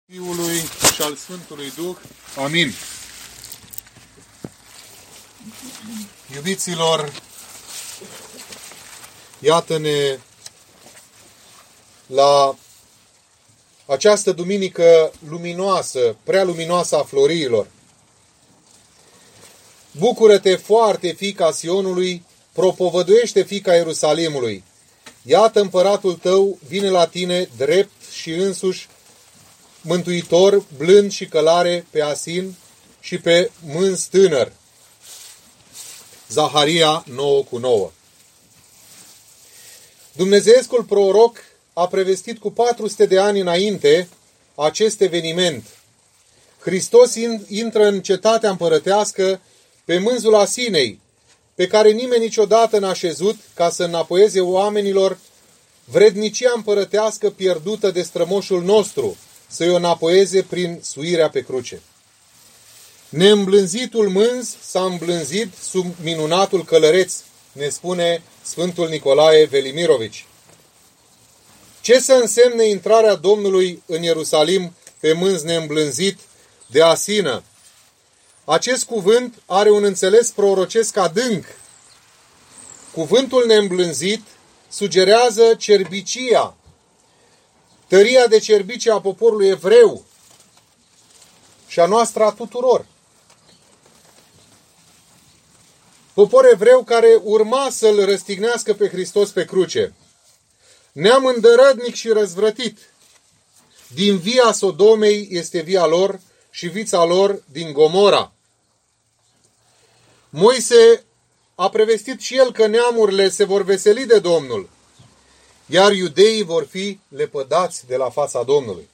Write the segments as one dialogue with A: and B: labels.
A: Fiului și al Sfântului Duh. Amin. Iubiților, iată-ne la această duminică luminoasă, prea luminoasă a florilor. Bucură-te foarte, fiica Sionului, propovăduiește, fiica Ierusalimului. Iată împăratul tău vine la tine drept și însuși mântuitor, blând și călare, pe asin și pe mânz tânăr. Zaharia 9:9. Dumnezeescul proroc a prevestit cu 400 de ani înainte acest eveniment. Hristos intră în cetatea împărătească pe mânzul asinei, pe care nimeni niciodată n-a șezut, ca să înapoieze oamenilor vrednicia împărătească pierdută de strămoșul nostru, să-i o înapoieze prin suirea pe cruce. Neîmblânzitul mânz s-a îmblânzit sub minunatul călăreț, ne spune Sfântul Nicolae Velimirovici. Ce să însemne intrarea Domnului în Ierusalim pe mânz neîmblânzit de asină? Acest cuvânt are un înțeles prorocesc adânc. Cuvântul neîmblânzit sugerează cerbicia, tăria de cerbice a poporului evreu și a noastră a tuturor. Popor evreu care urma să-L răstignească pe Hristos pe cruce. Neam îndărădnic și răzvrătit. Din via Sodomei este via lor și vița lor din Gomora. Moise a prevestit și el că neamurile se vor veseli de Domnul, iar iudeii vor fi lepădați de la fața Domnului.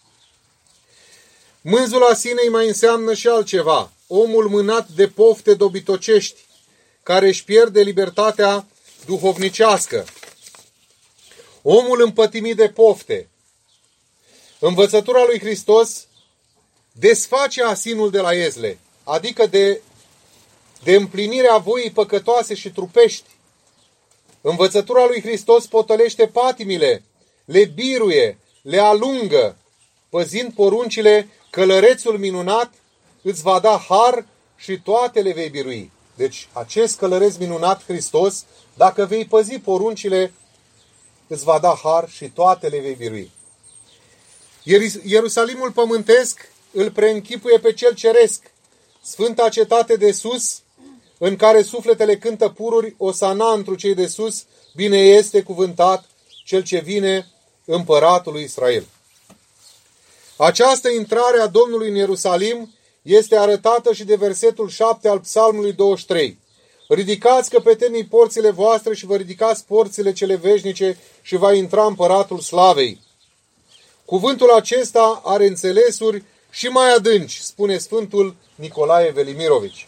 A: Mânzul asinei mai înseamnă și altceva. Omul mânat de pofte dobitocești, care își pierde libertatea duhovnicească. Omul împătimit de pofte. Învățătura lui Hristos desface asinul de la iezle, adică de împlinirea voii păcătoase și trupești. Învățătura lui Hristos potălește patimile, le biruie, le alungă. Păzind poruncile, călărețul minunat îți va da har și toate le vei birui. Deci acest călăreț minunat, Hristos, dacă vei păzi poruncile, îți va da har și toate le vei birui. Ierusalimul pământesc îl preînchipuie pe cel ceresc, sfânta cetate de sus, în care sufletele cântă pururi, osana întru cei de sus, bine este cuvântat cel ce vine, împăratul lui Israel. Această intrare a Domnului în Ierusalim este arătată și de versetul 7 al Psalmului 23. Ridicați căpetenii porțile voastre și vă ridicați porțile cele veșnice și va intra împăratul slavei. Cuvântul acesta are înțelesuri și mai adânci, spune Sfântul Nicolae Velimirovici.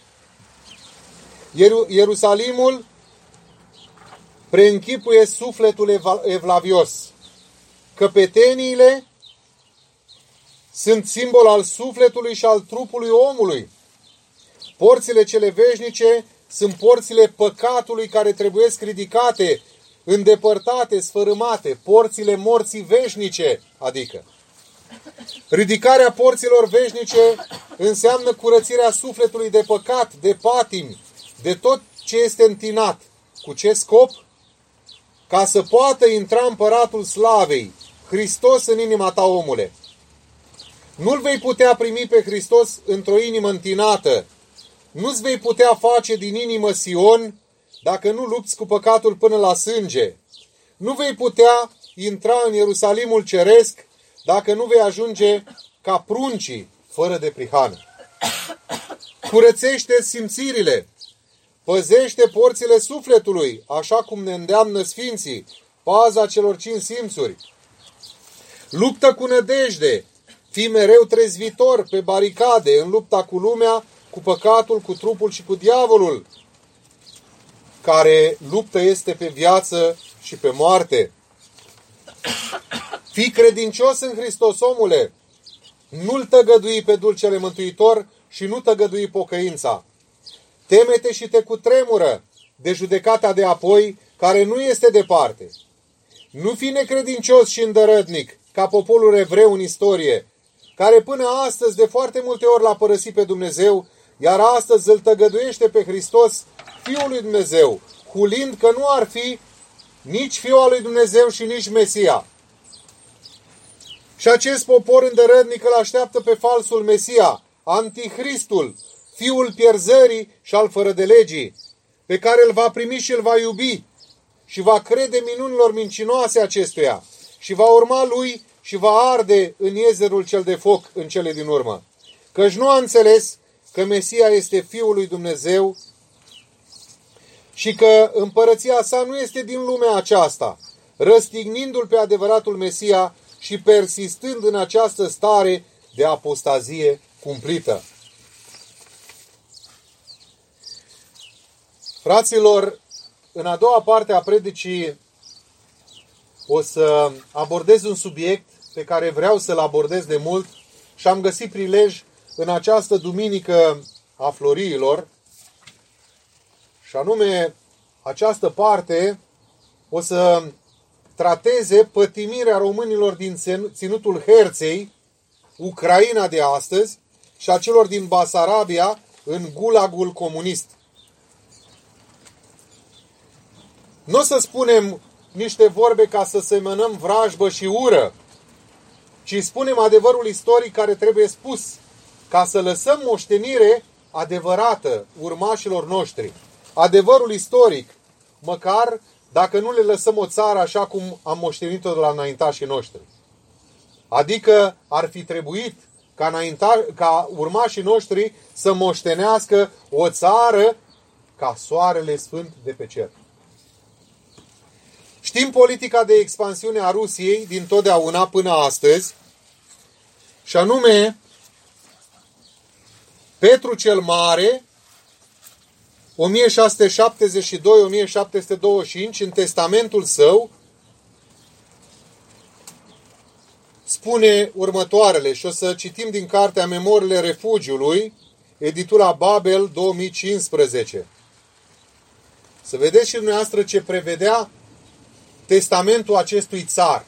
A: Ierusalimul preînchipuie sufletul evlavios. Căpeteniile sunt simbol al sufletului și al trupului omului. Porțile cele veșnice sunt porțile păcatului care trebuiesc ridicate, îndepărtate, sfărâmate, porțile morții veșnice, adică. Ridicarea porților veșnice înseamnă curățirea sufletului de păcat, de patimi, de tot ce este întinat. Cu ce scop? Ca să poată intra împăratul slavei, Hristos, în inima ta, omule. Nu-L vei putea primi pe Hristos într-o inimă întinată. Nu-ți vei putea face din inimă Sion dacă nu lupți cu păcatul până la sânge. Nu vei putea intra în Ierusalimul ceresc dacă nu vei ajunge ca pruncii fără de prihană. Curățește simțirile. Păzește porțile sufletului, așa cum ne îndeamnă Sfinții, paza celor 5 simțuri. Luptă cu nădejde. Fii mereu trezvitor pe baricade, în lupta cu lumea, cu păcatul, cu trupul și cu diavolul, care luptă este pe viață și pe moarte. Fii credincios în Hristos, omule. Nu-L tăgădui pe Dulcele Mântuitor și nu tăgădui pocăința. Teme-te și te cutremură de judecata de apoi, care nu este departe. Nu fi necredincios și îndărătnic, ca poporul evreu în istorie, care până astăzi de foarte multe ori l-a părăsit pe Dumnezeu, iar astăzi îl tăgăduiește pe Hristos, Fiul lui Dumnezeu, hulind că nu ar fi nici Fiul al lui Dumnezeu și nici Mesia. Și acest popor îndărătnic îl așteaptă pe falsul Mesia, Antichristul, fiul pierzării și al fără de legii, pe care îl va primi și îl va iubi și va crede minunilor mincinoase acestuia și va urma lui și va arde în iezerul cel de foc în cele din urmă. Căci nu a înțeles că Mesia este Fiul lui Dumnezeu și că împărăția sa nu este din lumea aceasta, răstignindu-l pe adevăratul Mesia și persistând în această stare de apostazie cumplită. Fraților, în a doua parte a predicii o să abordez un subiect pe care vreau să-l abordez de mult și am găsit prilej în această duminică a Floriilor, și anume această parte o să trateze pătimirea românilor din ținutul Herței, Ucraina de astăzi, și a celor din Basarabia în gulagul comunist. Nu o să spunem niște vorbe ca să semănăm vrajbă și ură, ci spunem adevărul istoric care trebuie spus, ca să lăsăm moștenire adevărată urmașilor noștri. Adevărul istoric, măcar dacă nu le lăsăm o țară așa cum am moștenit-o de la înaintașii noștri. Adică ar fi trebuit ca urmașii noștri să moștenească o țară ca soarele sfânt de pe cer. Știm politica de expansiune a Rusiei din totdeauna până astăzi, și anume Petru cel Mare, 1672-1725, în testamentul său, spune următoarele, și o să citim din cartea Memoriile Refugiului, editura Babel 2015. Să vedeți și dumneavoastră ce prevedea testamentul acestui țar.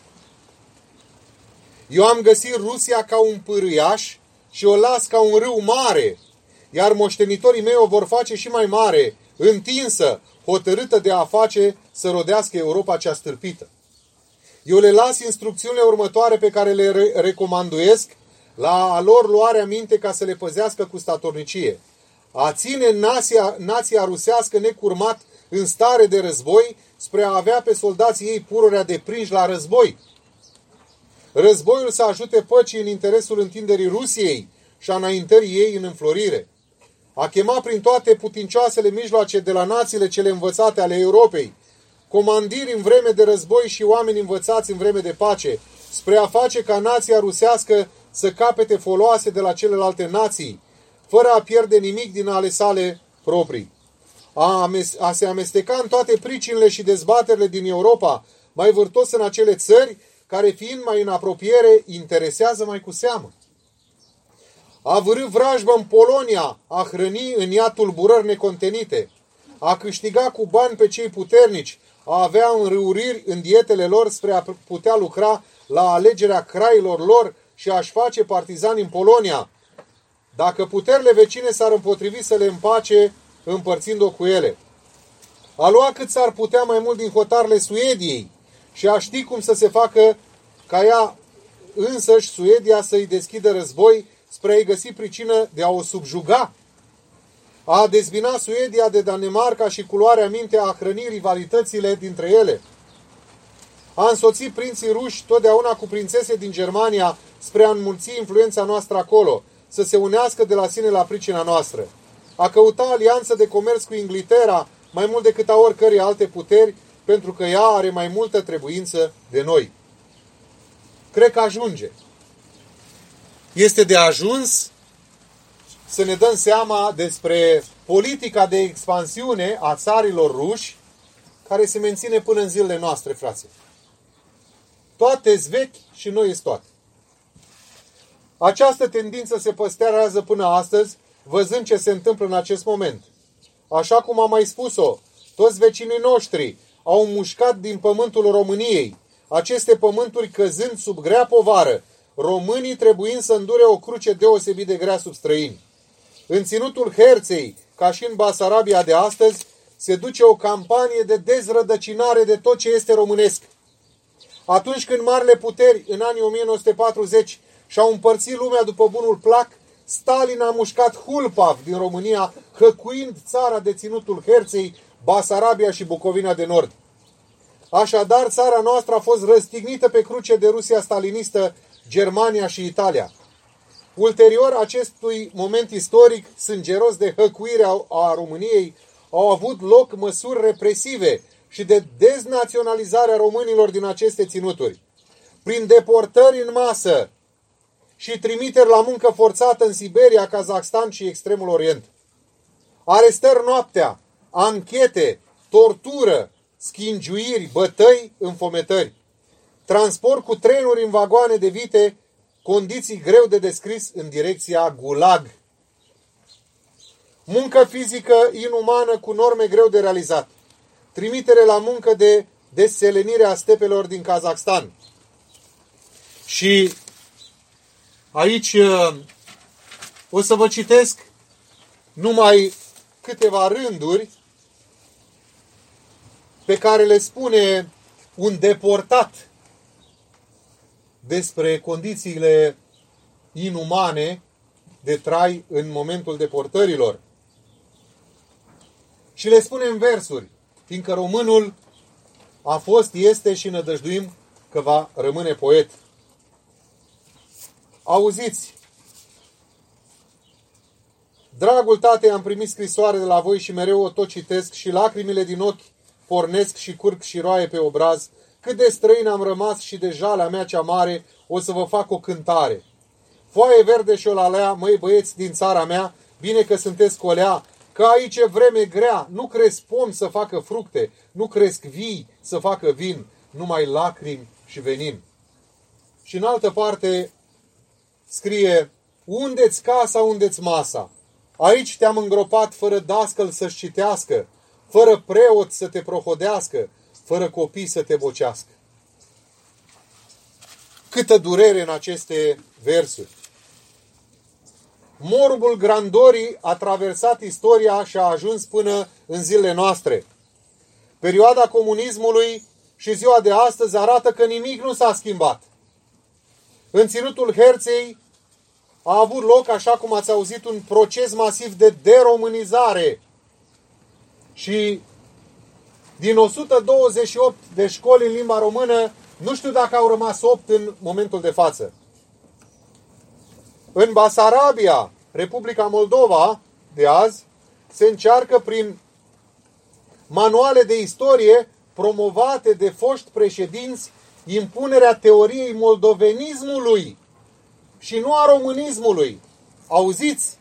A: Eu am găsit Rusia ca un pârâiaș și o las ca un râu mare, iar moștenitorii mei o vor face și mai mare, întinsă, hotărâtă de a face să rodească Europa cea stârpită. Eu le las instrucțiunile următoare pe care le recomanduiesc la a lor luare aminte ca să le păzească cu statornicie. A ține nația rusească necurmat în stare de război spre a avea pe soldații ei pururea de prinși la război. Războiul să ajute păcii în interesul întinderii Rusiei și a înaintării ei în înflorire. A chemat prin toate putincioasele mijloace de la națiile cele învățate ale Europei, comandiri în vreme de război și oameni învățați în vreme de pace, spre a face ca nația rusească să capete foloase de la celelalte nații, fără a pierde nimic din ale sale proprii. A se amesteca în toate pricinile și dezbaterile din Europa, mai vârtos în acele țări care, fiind mai în apropiere, interesează mai cu seamă. A vârâ vrajbă în Polonia, a hrăni în ea tulburări necontenite, a câștiga cu bani pe cei puternici, a avea înrăuriri în dietele lor spre a putea lucra la alegerea crailor lor și a-și face partizani în Polonia, dacă puterile vecine s-ar împotrivi să le împace împărțind-o cu ele. A lua cât s-ar putea mai mult din hotarele Suediei și a ști cum să se facă ca ea însăși, Suedia, să-i deschidă război spre a-i găsi pricină de a o subjuga. A dezbina Suedia de Danemarca și cu luarea minte a hrăni rivalitățile dintre ele. A însoțit prinții ruși totdeauna cu prințese din Germania spre a înmulți influența noastră acolo, să se unească de la sine la pricina noastră. A căuta alianță de comerț cu Inglaterra mai mult decât a oricărei alte puteri, pentru că ea are mai multă trebuință de noi. Cred că ajunge. Este de ajuns să ne dăm seama despre politica de expansiune a țarilor ruși, care se menține până în zilele noastre, frații. Toate-s vechi și noi-s toate. Această tendință se păstrează până astăzi, văzând ce se întâmplă în acest moment. Așa cum am mai spus-o, toți vecinii noștri au mușcat din pământul României, aceste pământuri căzând sub grea povară, românii trebuind să îndure o cruce deosebit de grea sub străini. În ținutul Herței, ca și în Basarabia de astăzi, se duce o campanie de dezrădăcinare de tot ce este românesc. Atunci când marile puteri, în anii 1940, și-au împărțit lumea după bunul plac, Stalin a mușcat Hulpav din România, hăcuind țara de ținutul Herței, Basarabia și Bucovina de Nord. Așadar, țara noastră a fost răstignită pe cruce de Rusia stalinistă, Germania și Italia. Ulterior acestui moment istoric sângeros de hăcuire a României, au avut loc măsuri represive și de deznaționalizare a românilor din aceste ținuturi, prin deportări în masă și trimiteri la muncă forțată în Siberia, Kazakhstan și Extremul Orient. Arestări noaptea, anchete, tortură, schingiuiri, bătăi, înfometări, transport cu trenuri în vagoane de vite, condiții greu de descris în direcția Gulag. Muncă fizică inumană cu norme greu de realizat. Trimitere la muncă de deselenire a stepelor din Kazakhstan. Și aici o să vă citesc numai câteva rânduri pe care le spune un deportat despre condițiile inumane de trai în momentul deportărilor. Și le spune în versuri, fiindcă românul a fost, este și nădăjduim că va rămâne poet. Auziți, dragul tate, am primit scrisoare de la voi și mereu o tot citesc și lacrimile din ochi pornesc și curg și roaie pe obraz. Cât de străin am rămas și de jalea mea cea mare, o să vă fac o cântare. Foaie verde și o lalea, măi băieți din țara mea, bine că sunteți colea, că aici e vreme grea, nu cresc pomi să facă fructe, nu cresc vii să facă vin, numai lacrimi și venin. Și în altă parte scrie, unde-ți casa, unde-ți masa? Aici te-am îngropat fără dascăl să-și citească, fără preot să te prohodească, fără copii să te bocească. Câtă durere în aceste versuri. Morbul grandorii a traversat istoria și a ajuns până în zilele noastre. Perioada comunismului și ziua de astăzi arată că nimic nu s-a schimbat. În ținutul Herței a avut loc, așa cum ați auzit, un proces masiv de deromânizare. Și din 128 de școli în limba română, nu știu dacă au rămas 8 în momentul de față. În Basarabia, Republica Moldova, de azi, se încearcă prin manuale de istorie promovate de foști președinți impunerea teoriei moldovenismului și nu a românismului. Auziți?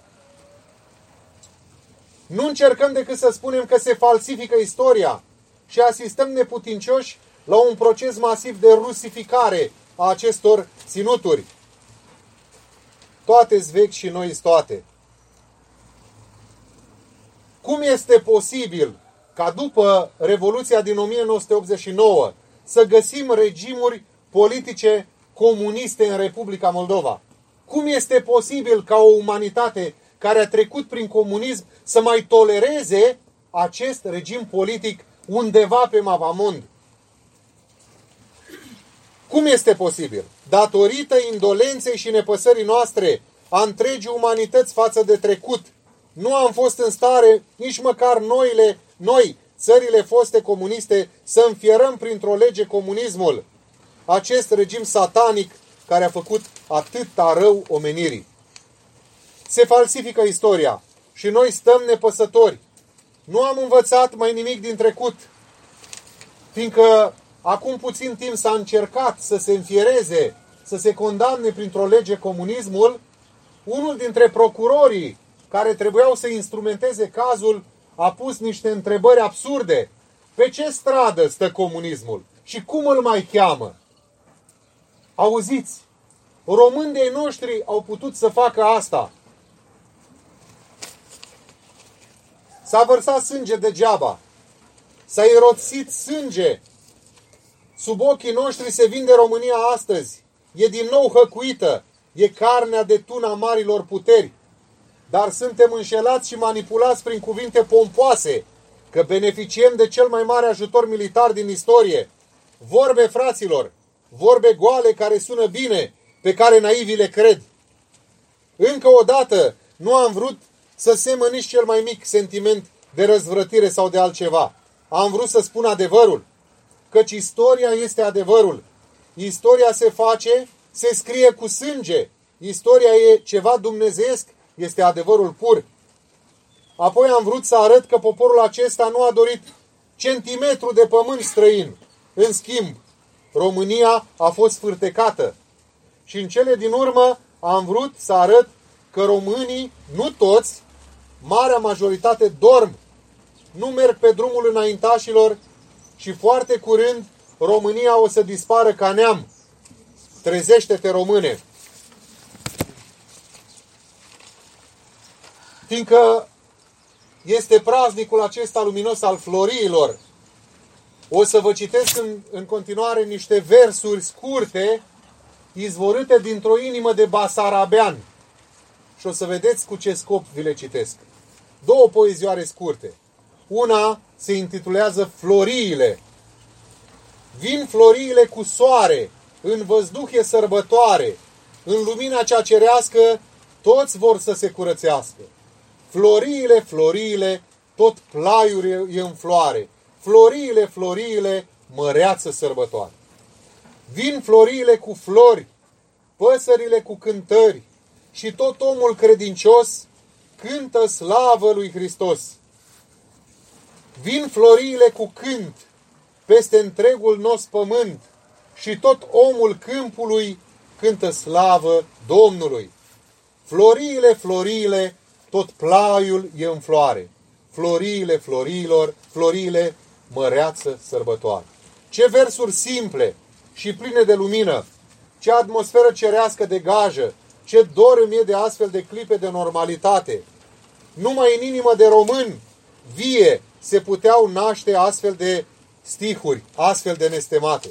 A: Nu încercăm decât să spunem că se falsifică istoria și asistăm neputincioși la un proces masiv de rusificare a acestor ținuturi. Toate-s vechi și noi toate. Cum este posibil ca după Revoluția din 1989 să găsim regimuri politice comuniste în Republica Moldova? Cum este posibil ca o umanitate care a trecut prin comunism să mai tolereze acest regim politic undeva pe mapamond? Cum este posibil? Datorită indolenței și nepăsării noastre a întregii umanități față de trecut, nu am fost în stare nici măcar noi, țările foste comuniste, să înfierăm printr-o lege comunismul, acest regim satanic care a făcut atâta rău omenirii. Se falsifică istoria și noi stăm nepăsători. Nu am învățat mai nimic din trecut, fiindcă acum puțin timp s-a încercat să se înfiereze, să se condamne printr-o lege comunismul. Unul dintre procurorii care trebuiau să instrumenteze cazul a pus niște întrebări absurde. Pe ce stradă stă comunismul? Și cum îl mai cheamă? Auziți, români de-ai noștri au putut să facă asta. S-a vărsat sânge degeaba. S-a irosit sânge. Sub ochii noștri se vinde România astăzi. e din nou hăcuită, e carnea de tun a marilor puteri. Dar suntem înșelați și manipulați prin cuvinte pompoase, că beneficiem de cel mai mare ajutor militar din istorie. Vorbe, fraților, vorbe goale care sună bine, pe care naivii le cred. Încă o dată, nu am vrut să semăn nici cel mai mic sentiment de răzvrătire sau de altceva. Am vrut să spun adevărul, căci istoria este adevărul. Istoria se face, se scrie cu sânge. Istoria e ceva dumnezeiesc, este adevărul pur. Apoi am vrut să arăt că poporul acesta nu a dorit centimetru de pământ străin. În schimb, România a fost fârtecată. Și în cele din urmă am vrut să arăt că românii, nu toți, marea majoritate dorm, nu merg pe drumul înaintașilor și foarte curând România o să dispară ca neam. Trezește-te, române! Fiindcă este praznicul acesta luminos al floriilor, o să vă citesc în continuare niște versuri scurte, izvorâte dintr-o inimă de basarabean. Și o să vedeți cu ce scop vi le citesc. Două poezioare scurte. Una se intitulează Floriile. Vin floriile cu soare, în văzduh e sărbătoare, în lumina cea cerească toți vor să se curățească. Floriile, floriile, tot plaiul e în floare. Floriile, floriile, măreață sărbătoare. Vin floriile cu flori, păsările cu cântări și tot omul credincios cântă slavă lui Hristos. Vin floriile cu cânt peste întregul nostru pământ și tot omul câmpului cântă slavă Domnului. Floriile, floriile, tot plaiul e în floare. Floriile, florilor, floriile, măreață sărbătoare. Ce versuri simple și pline de lumină, ce atmosferă cerească degajă, ce dor îmi e de astfel de clipe de normalitate. Numai în inimă de român vie se puteau naște astfel de stihuri, astfel de nestemate.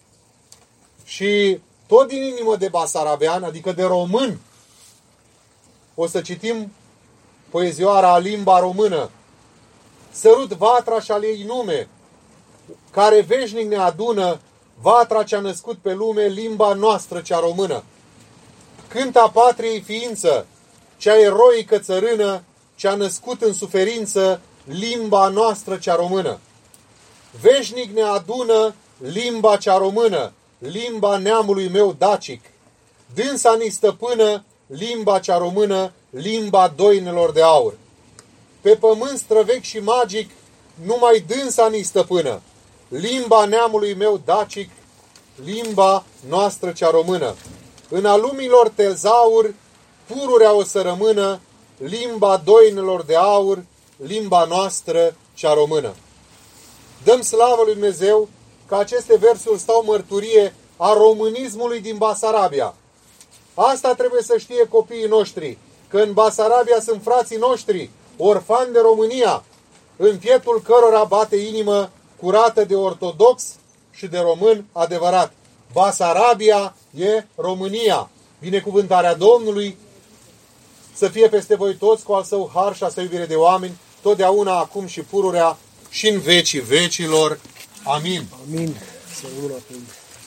A: Și tot din inimă de basarabean, adică de român, o să citim poezioara Limba Română. Sărut vatra și-al ei nume, care veșnic ne adună, vatra ce-a născut pe lume, limba noastră cea română. Cânta patriei ființă, cea eroică țărână, ce-a născut în suferință, limba noastră cea română. Veșnic ne adună limba cea română, limba neamului meu dacic. Dânsa ni stăpână, limba cea română, limba doinelor de aur. Pe pământ străvechi și magic, numai dânsa ni stăpână, limba neamului meu dacic, limba noastră cea română. În a lumilor tezaur, pururea o să rămână, limba doinelor de aur, limba noastră cea română. Dăm slavă lui Dumnezeu că aceste versuri stau mărturie a românismului din Basarabia. Asta trebuie să știe copiii noștri, că în Basarabia sunt frații noștri, orfani de România, în pietul cărora bate inimă curată de ortodox și de român adevărat. Basarabia e România. Binecuvântarea Domnului să fie peste voi toți cu al său har și a său iubire de oameni, totdeauna, acum și pururea și în vecii vecilor. Amin.
B: Amin. Să rămână.